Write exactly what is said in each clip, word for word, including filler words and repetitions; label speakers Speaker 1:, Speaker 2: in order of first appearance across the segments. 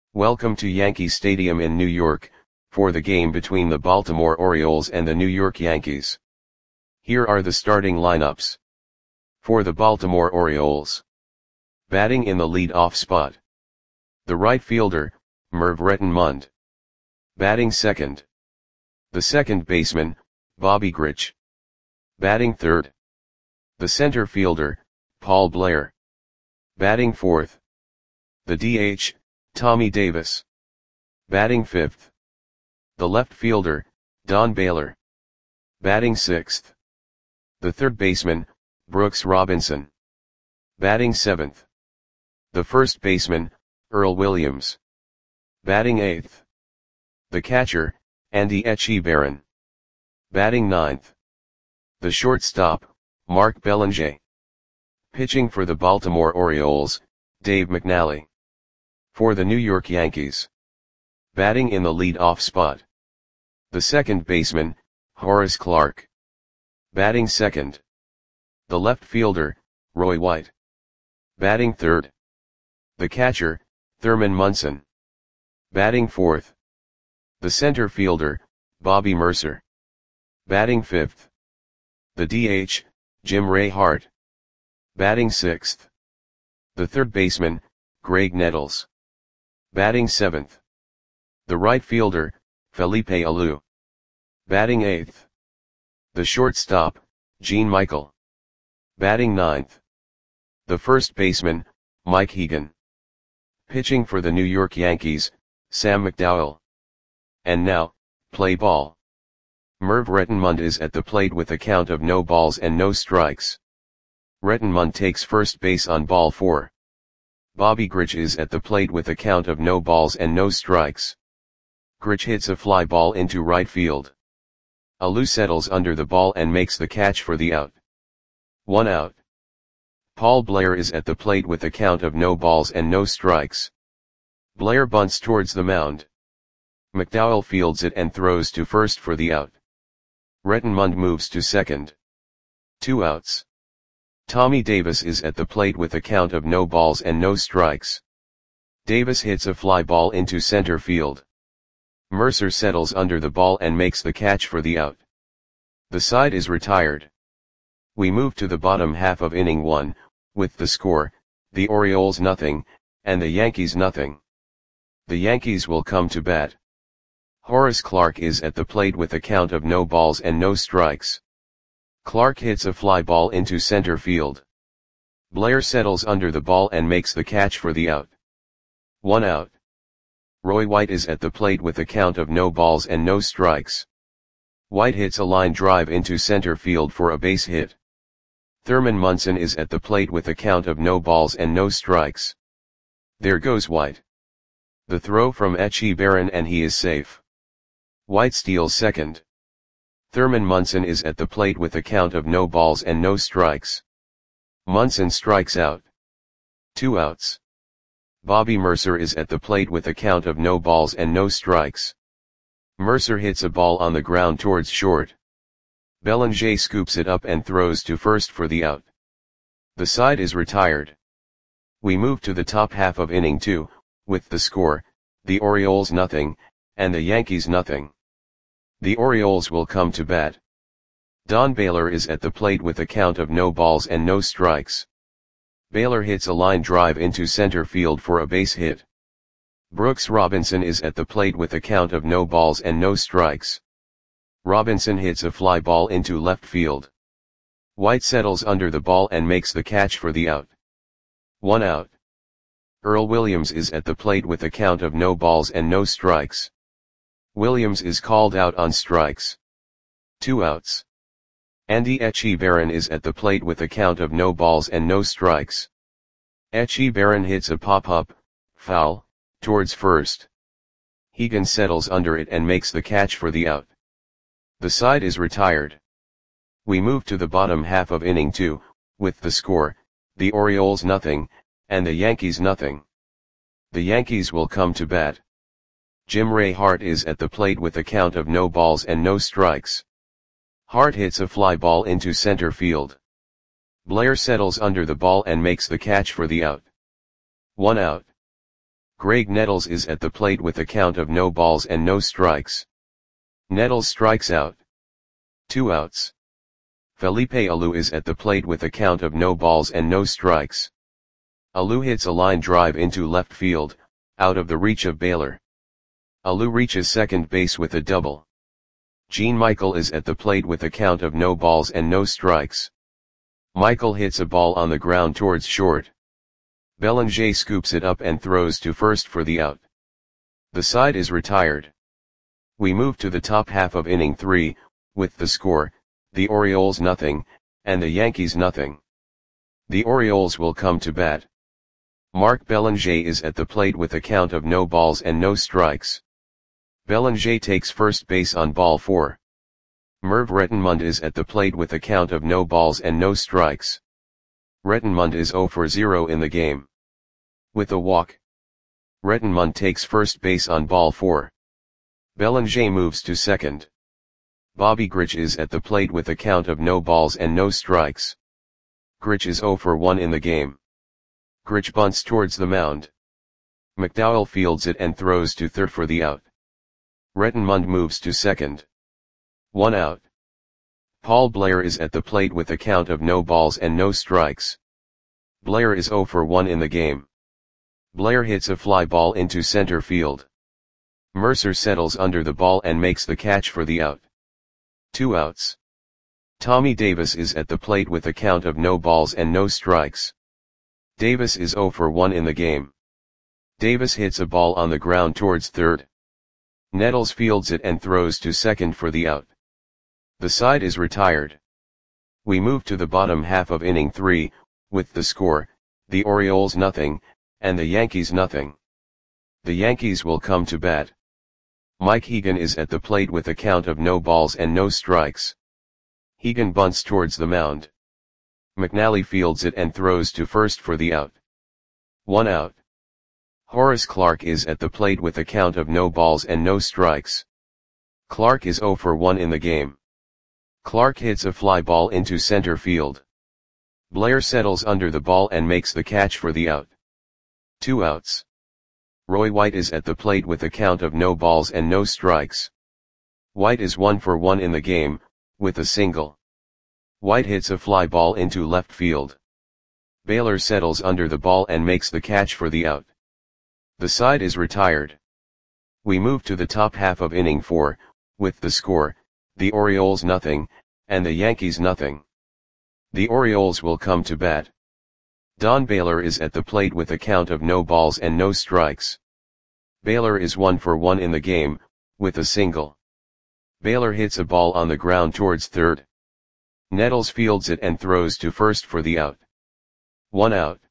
Speaker 1: Welcome to Yankee Stadium in New York, for the game between the Baltimore Orioles and the New York Yankees. Here are the starting lineups. For the Baltimore Orioles. Batting in the lead-off spot. The right fielder, Merv Rettenmund. Batting second. The second baseman, Bobby Grich. Batting third. The center fielder, Paul Blair. Batting fourth. The D H, Tommy Davis. Batting fifth. The left fielder, Don Baylor. Batting sixth. The third baseman, Brooks Robinson. Batting seventh. The first baseman, Earl Williams. Batting eighth. The catcher, Andy Etchebarren. Batting ninth. The shortstop, Mark Belanger. Pitching for the Baltimore Orioles, Dave McNally. For the New York Yankees. Batting in the lead-off spot. The second baseman, Horace Clarke. Batting second. The left fielder, Roy White. Batting third. The catcher, Thurman Munson. Batting fourth. The center fielder, Bobby Murcer. Batting fifth. The D H, Jim Ray Hart. Batting sixth. The third baseman, Greg Nettles. Batting seventh. The right fielder, Felipe Alou. Batting eighth. The shortstop, Gene Michael. Batting ninth. The first baseman, Mike Hegan. Pitching for the New York Yankees, Sam McDowell. And now, play ball. Merv Rettenmund is at the plate with a count of no balls and no strikes. Rettenmund takes first base on ball four. Bobby Grich is at the plate with a count of no balls and no strikes. Grich hits a fly ball into right field. Alou settles under the ball and makes the catch for the out. One out. Paul Blair is at the plate with a count of no balls and no strikes. Blair bunts towards the mound. McDowell fields it and throws to first for the out. Rettenmund moves to second. Two outs. Tommy Davis is at the plate with a count of no balls and no strikes. Davis hits a fly ball into center field. Murcer settles under the ball and makes the catch for the out. The side is retired. We move to the bottom half of inning one, with the score, the Orioles nothing, and the Yankees nothing. The Yankees will come to bat. Horace Clarke is at the plate with a count of no balls and no strikes. Clarke hits a fly ball into center field. Blair settles under the ball and makes the catch for the out. One out. Roy White is at the plate with a count of no balls and no strikes. White hits a line drive into center field for a base hit. Thurman Munson is at the plate with a count of no balls and no strikes. There goes White. The throw from Etchebarren and he is safe. White steals second. Thurman Munson is at the plate with a count of no balls and no strikes. Munson strikes out. Two outs. Bobby Murcer is at the plate with a count of no balls and no strikes. Murcer hits a ball on the ground towards short. Belanger scoops it up and throws to first for the out. The side is retired. We move to the top half of inning two, with the score, the Orioles nothing, and the Yankees nothing. The Orioles will come to bat. Don Baylor is at the plate with a count of no balls and no strikes. Baylor hits a line drive into center field for a base hit. Brooks Robinson is at the plate with a count of no balls and no strikes. Robinson hits a fly ball into left field. White settles under the ball and makes the catch for the out. One out. Earl Williams is at the plate with a count of no balls and no strikes. Williams is called out on strikes. Two outs. Andy Etchebarren is at the plate with a count of no balls and no strikes. Etchebarren hits a pop-up, foul, towards first. Hegan settles under it and makes the catch for the out. The side is retired. We move to the bottom half of inning two, with the score, the Orioles nothing, and the Yankees nothing. The Yankees will come to bat. Jim Ray Hart is at the plate with a count of no balls and no strikes. Hart hits a fly ball into center field. Blair settles under the ball and makes the catch for the out. One out. Greg Nettles is at the plate with a count of no balls and no strikes. Nettles strikes out. Two outs. Felipe Alou is at the plate with a count of no balls and no strikes. Alou hits a line drive into left field, out of the reach of Baylor. Alou reaches second base with a double. Gene Michael is at the plate with a count of no balls and no strikes. Michael hits a ball on the ground towards short. Belanger scoops it up and throws to first for the out. The side is retired. We move to the top half of inning three, with the score, the Orioles nothing, and the Yankees nothing. The Orioles will come to bat. Mark Belanger is at the plate with a count of no balls and no strikes. Belanger takes first base on ball four. Merv Rettenmund is at the plate with a count of no balls and no strikes. Rettenmund is zero for zero in the game. With a walk, Rettenmund takes first base on ball four. Belanger moves to second. Bobby Grich is at the plate with a count of no balls and no strikes. Grich is zero for one in the game. Grich bunts towards the mound. McDowell fields it and throws to third for the out. Rettenmund moves to second. One out. Paul Blair is at the plate with a count of no balls and no strikes. Blair is zero for one in the game. Blair hits a fly ball into center field. Mercer settles under the ball and makes the catch for the out. Two outs. Tommy Davis is at the plate with a count of no balls and no strikes. Davis is zero for one in the game. Davis hits a ball on the ground towards third. Nettles fields it and throws to second for the out. The side is retired. We move to the bottom half of inning three, with the score, the Orioles nothing, and the Yankees nothing. The Yankees will come to bat. Mike Hegan is at the plate with a count of no balls and no strikes. Hegan bunts towards the mound. McNally fields it and throws to first for the out. One out. Horace Clarke is at the plate with a count of no balls and no strikes. Clarke is zero for one in the game. Clarke hits a fly ball into center field. Blair settles under the ball and makes the catch for the out. Two outs. Roy White is at the plate with a count of no balls and no strikes. White is one for one in the game, with a single. White hits a fly ball into left field. Baylor settles under the ball and makes the catch for the out. The side is retired. We move to the top half of inning four, with the score, the Orioles nothing, and the Yankees nothing. The Orioles will come to bat. Don Baylor is at the plate with a count of no balls and no strikes. Baylor is one for one in the game, with a single. Baylor hits a ball on the ground towards third. Nettles fields it and throws to first for the out. One out.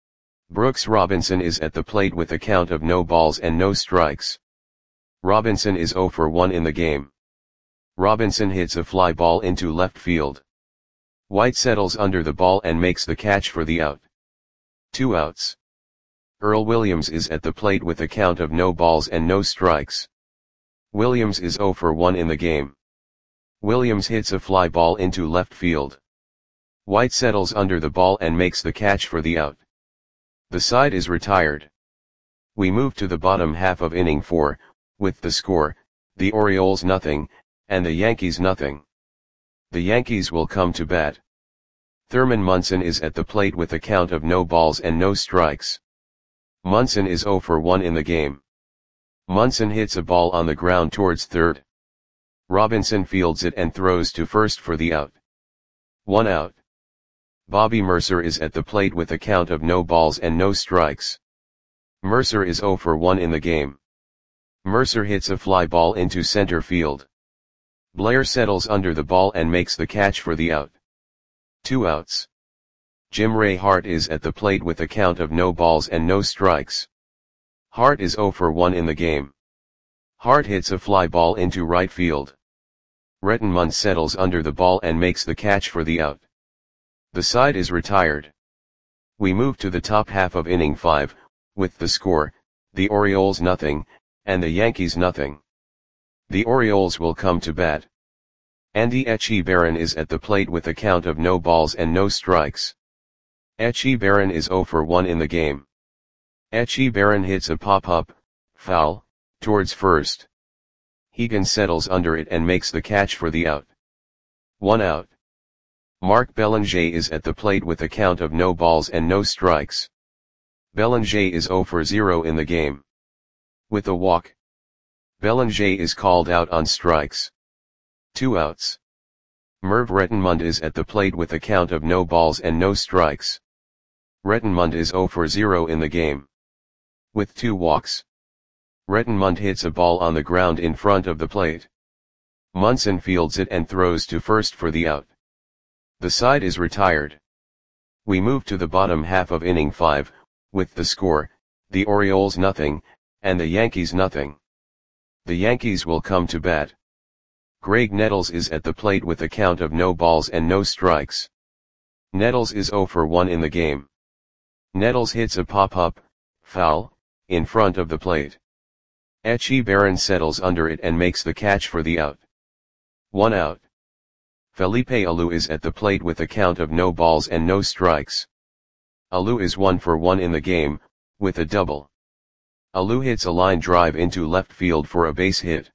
Speaker 1: Brooks Robinson is at the plate with a count of no balls and no strikes. Robinson is zero for one in the game. Robinson hits a fly ball into left field. White settles under the ball and makes the catch for the out. Two outs. Earl Williams is at the plate with a count of no balls and no strikes. Williams is zero for one in the game. Williams hits a fly ball into left field. White settles under the ball and makes the catch for the out. The side is retired. We move to the bottom half of inning four, with the score, the Orioles nothing, and the Yankees nothing. The Yankees will come to bat. Thurman Munson is at the plate with a count of no balls and no strikes. Munson is zero for one in the game. Munson hits a ball on the ground towards third. Robinson fields it and throws to first for the out. One out. Bobby Mercer is at the plate with a count of no balls and no strikes. Mercer is zero for one in the game. Mercer hits a fly ball into center field. Blair settles under the ball and makes the catch for the out. Two outs. Jim Ray Hart is at the plate with a count of no balls and no strikes. Hart is zero for one in the game. Hart hits a fly ball into right field. Rettenmund settles under the ball and makes the catch for the out. The side is retired. We move to the top half of inning five, with the score, the Orioles nothing, and the Yankees nothing. The Orioles will come to bat. Andy Etchebarren is at the plate with a count of no balls and no strikes. Etchebarren is zero for one in the game. Etche Baron hits a pop-up, foul, towards first. Hegan settles under it and makes the catch for the out. One out. Marc Belanger is at the plate with a count of no balls and no strikes. Belanger is zero for zero in the game. With a walk, Belanger is called out on strikes. Two outs. Merv Rettenmund is at the plate with a count of no balls and no strikes. Rettenmund is zero for zero in the game. With two walks, Rettenmund hits a ball on the ground in front of the plate. Munson fields it and throws to first for the out. The side is retired. We move to the bottom half of inning five, with the score, the Orioles nothing, and the Yankees nothing. The Yankees will come to bat. Greg Nettles is at the plate with a count of no balls and no strikes. Nettles is zero for one in the game. Nettles hits a pop-up, foul, in front of the plate. Etche Baron settles under it and makes the catch for the out. One out. Felipe Alou is at the plate with a count of no balls and no strikes. Alou is one for one in the game, with a double. Alou hits a line drive into left field for a base hit.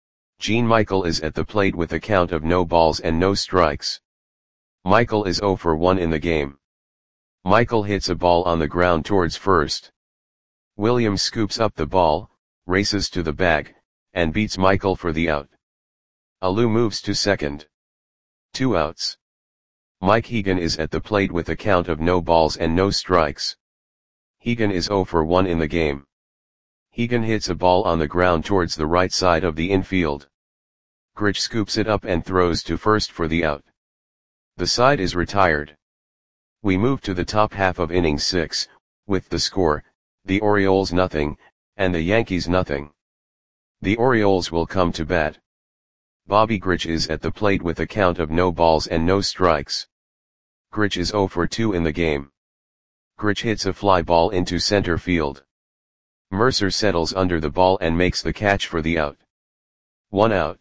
Speaker 1: Gene Michael is at the plate with a count of no balls and no strikes. Michael is zero for one in the game. Michael hits a ball on the ground towards first. Williams scoops up the ball, races to the bag, and beats Michael for the out. Alou moves to second. Two outs. Mike Hegan is at the plate with a count of no balls and no strikes. Hegan is zero for one in the game. Hegan hits a ball on the ground towards the right side of the infield. Grich scoops it up and throws to first for the out. The side is retired. We move to the top half of inning six, with the score, the Orioles nothing, and the Yankees nothing. The Orioles will come to bat. Bobby Grich is at the plate with a count of no balls and no strikes. Grich is zero for two in the game. Grich hits a fly ball into center field. Mercer settles under the ball and makes the catch for the out. One out.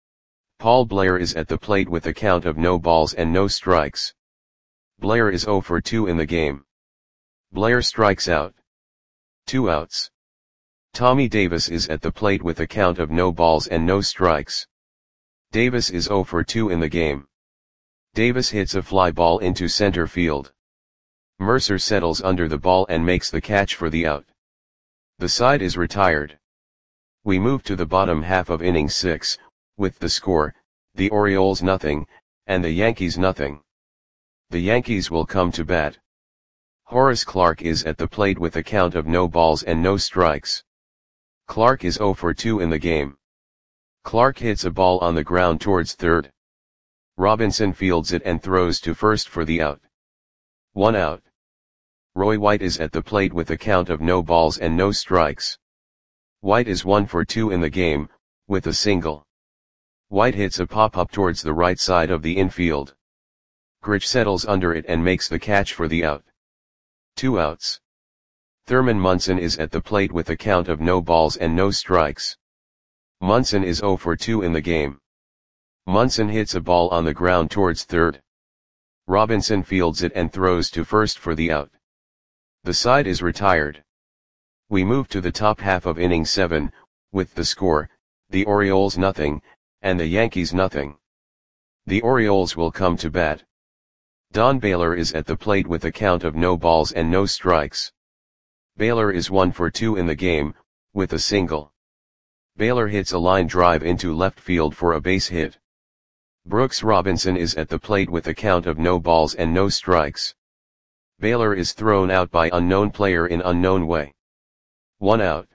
Speaker 1: Paul Blair is at the plate with a count of no balls and no strikes. Blair is zero for two in the game. Blair strikes out. Two outs. Tommy Davis is at the plate with a count of no balls and no strikes. Davis is zero for two in the game. Davis hits a fly ball into center field. Mercer settles under the ball and makes the catch for the out. The side is retired. We move to the bottom half of inning six, with the score, the Orioles nothing, and the Yankees nothing. The Yankees will come to bat. Horace Clarke is at the plate with a count of no balls and no strikes. Clarke is zero for two in the game. Clarke hits a ball on the ground towards third. Robinson fields it and throws to first for the out. One out. Roy White is at the plate with a count of no balls and no strikes. White is one for two in the game, with a single. White hits a pop-up towards the right side of the infield. Grich settles under it and makes the catch for the out. Two outs. Thurman Munson is at the plate with a count of no balls and no strikes. Munson is zero for two in the game. Munson hits a ball on the ground towards third. Robinson fields it and throws to first for the out. The side is retired. We move to the top half of inning seven, with the score, the Orioles nothing, and the Yankees nothing. The Orioles will come to bat. Don Baylor is at the plate with a count of no balls and no strikes. Baylor is one for two in the game, with a single. Baylor hits a line drive into left field for a base hit. Brooks Robinson is at the plate with a count of no balls and no strikes. Baylor is thrown out by unknown player in unknown way. One out.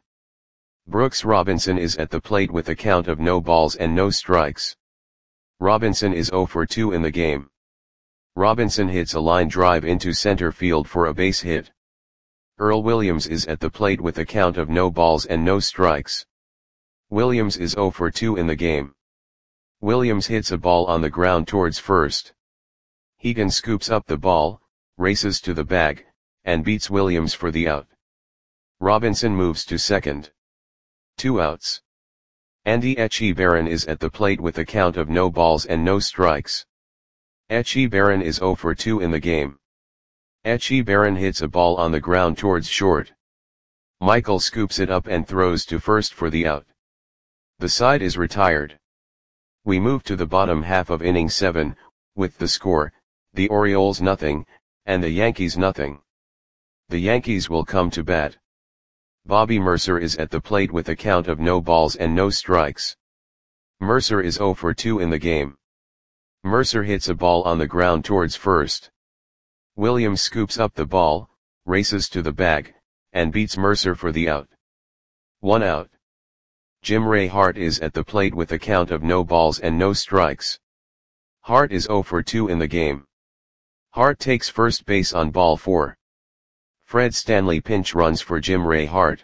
Speaker 1: Brooks Robinson is at the plate with a count of no balls and no strikes. Robinson is zero for two in the game. Robinson hits a line drive into center field for a base hit. Earl Williams is at the plate with a count of no balls and no strikes. Williams is zero for two in the game. Williams hits a ball on the ground towards first. Hegan scoops up the ball, races to the bag, and beats Williams for the out. Robinson moves to second. Two outs. Andy Etche Baron is at the plate with a count of no balls and no strikes. Etche Baron is zero for two in the game. Etche Baron hits a ball on the ground towards short. Michael scoops it up and throws to first for the out. The side is retired. We move to the bottom half of inning seven, with the score, the Orioles nothing, and the Yankees nothing. The Yankees will come to bat. Bobby Mercer is at the plate with a count of no balls and no strikes. Mercer is oh for two in the game. Mercer hits a ball on the ground towards first. Williams scoops up the ball, races to the bag, and beats Mercer for the out. One out. Jim Ray Hart is at the plate with a count of no balls and no strikes. Hart is oh for two in the game. Hart takes first base on ball four. Fred Stanley pinch runs for Jim Ray Hart.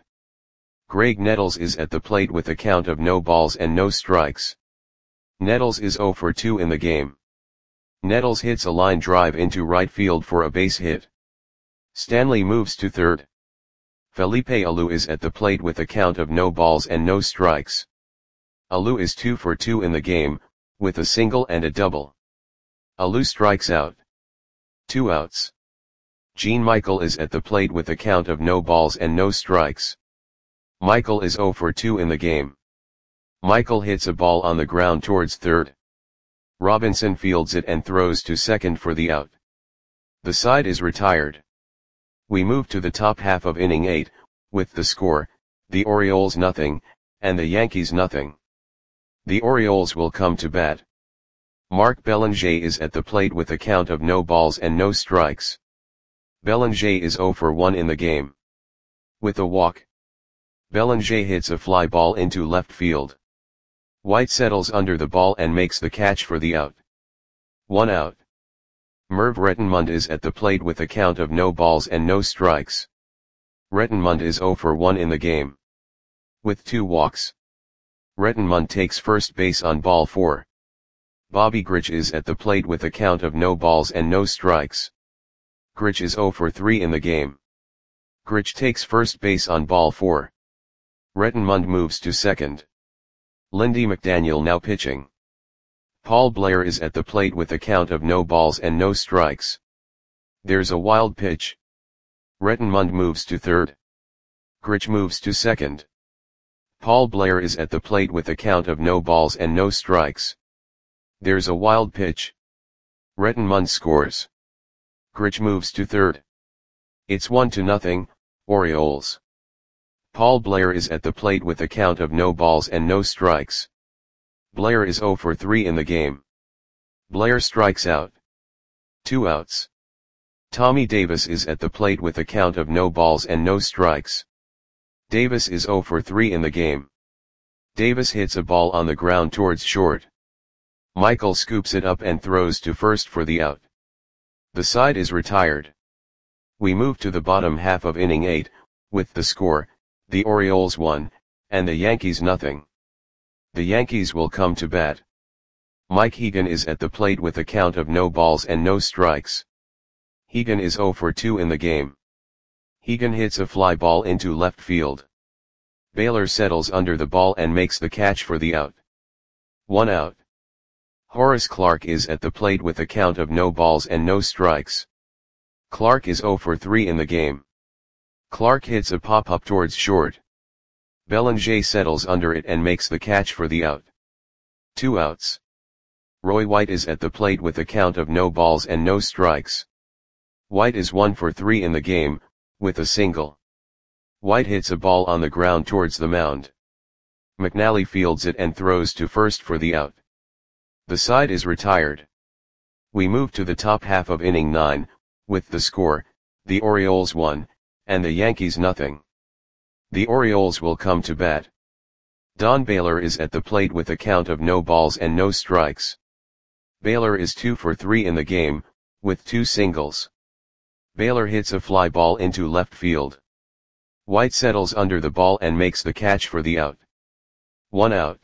Speaker 1: Greg Nettles is at the plate with a count of no balls and no strikes. Nettles is oh for two in the game. Nettles hits a line drive into right field for a base hit. Stanley moves to third. Felipe Alou is at the plate with a count of no balls and no strikes. Alou is two for two in the game, with a single and a double. Alou strikes out. Two outs. Gene Michael is at the plate with a count of no balls and no strikes. Michael is oh for two in the game. Michael hits a ball on the ground towards third. Robinson fields it and throws to second for the out. The side is retired. We move to the top half of inning eight, with the score, the Orioles nothing, and the Yankees nothing. The Orioles will come to bat. Mark Belanger is at the plate with a count of no balls and no strikes. Belanger is oh for one in the game. With a walk, Belanger hits a fly ball into left field. White settles under the ball and makes the catch for the out. One out. Merv Rettenmund is at the plate with a count of no balls and no strikes. Rettenmund is oh for one in the game. With two walks, Rettenmund takes first base on ball four. Bobby Grich is at the plate with a count of no balls and no strikes. Grich is oh for three in the game. Grich takes first base on ball four. Rettenmund moves to second. Lindy McDaniel now pitching. Paul Blair is at the plate with a count of no balls and no strikes. There's a wild pitch. Rettenmund moves to third. Grich moves to second. Paul Blair is at the plate with a count of no balls and no strikes. There's a wild pitch. Rettenmund scores. Grich moves to third. It's one to nothing, Orioles. Paul Blair is at the plate with a count of no balls and no strikes. Blair is oh for three in the game. Blair strikes out. Two outs. Tommy Davis is at the plate with a count of no balls and no strikes. Davis is oh for three in the game. Davis hits a ball on the ground towards short. Michael scoops it up and throws to first for the out. The side is retired. We move to the bottom half of inning eight, with the score, the Orioles one, and the Yankees nothing. The Yankees will come to bat. Mike Hegan is at the plate with a count of no balls and no strikes. Hegan is oh for two in the game. Hegan hits a fly ball into left field. Baylor settles under the ball and makes the catch for the out. One out. Horace Clarke is at the plate with a count of no balls and no strikes. Clarke is oh for three in the game. Clarke hits a pop-up towards short. Belanger settles under it and makes the catch for the out. Two outs. Roy White is at the plate with a count of no balls and no strikes. White is one for three in the game, with a single. White hits a ball on the ground towards the mound. McNally fields it and throws to first for the out. The side is retired. We move to the top half of inning nine, with the score, the Orioles one, and the Yankees nothing. The Orioles will come to bat. Don Baylor is at the plate with a count of no balls and no strikes. Baylor is two for three in the game, with two singles. Baylor hits a fly ball into left field. White settles under the ball and makes the catch for the out. One out.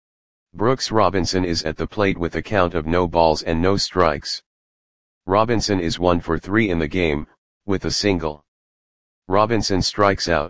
Speaker 1: Brooks Robinson is at the plate with a count of no balls and no strikes. Robinson is one for three in the game, with a single. Robinson strikes out.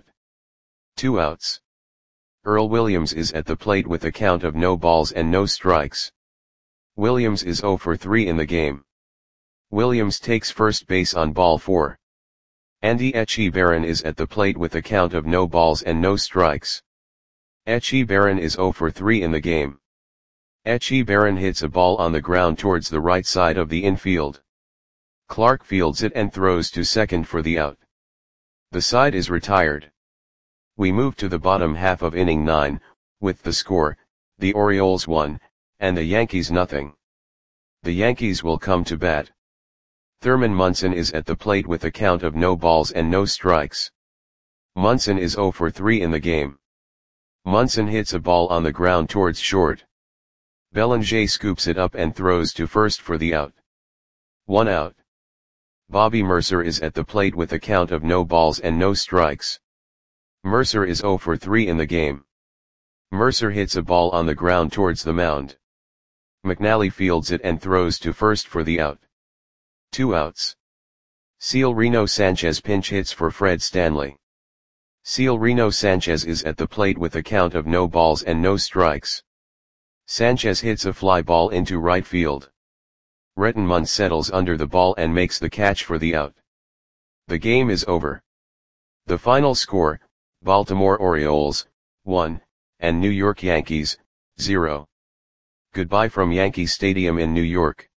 Speaker 1: Two outs. Earl Williams is at the plate with a count of no balls and no strikes. Williams is oh for three in the game. Williams takes first base on ball four. Andy Etchebarren is at the plate with a count of no balls and no strikes. Etchebarren is zero for three in the game. Etchebarren hits a ball on the ground towards the right side of the infield. Clark fields it and throws to second for the out. The side is retired. We move to the bottom half of inning nine, with the score, the Orioles one, and the Yankees nothing. The Yankees will come to bat. Thurman Munson is at the plate with a count of no balls and no strikes. Munson is zero for three in the game. Munson hits a ball on the ground towards short. Bellinger scoops it up and throws to first for the out. One out. Bobby Mercer is at the plate with a count of no balls and no strikes. Mercer is zero for three in the game. Mercer hits a ball on the ground towards the mound. McNally fields it and throws to first for the out. Two outs. Severino Sanchez pinch hits for Fred Stanley. Severino Sanchez is at the plate with a count of no balls and no strikes. Sanchez hits a fly ball into right field. Rettenmund settles under the ball and makes the catch for the out. The game is over. The final score, Baltimore Orioles, one, and New York Yankees, zero. Goodbye from Yankee Stadium in New York.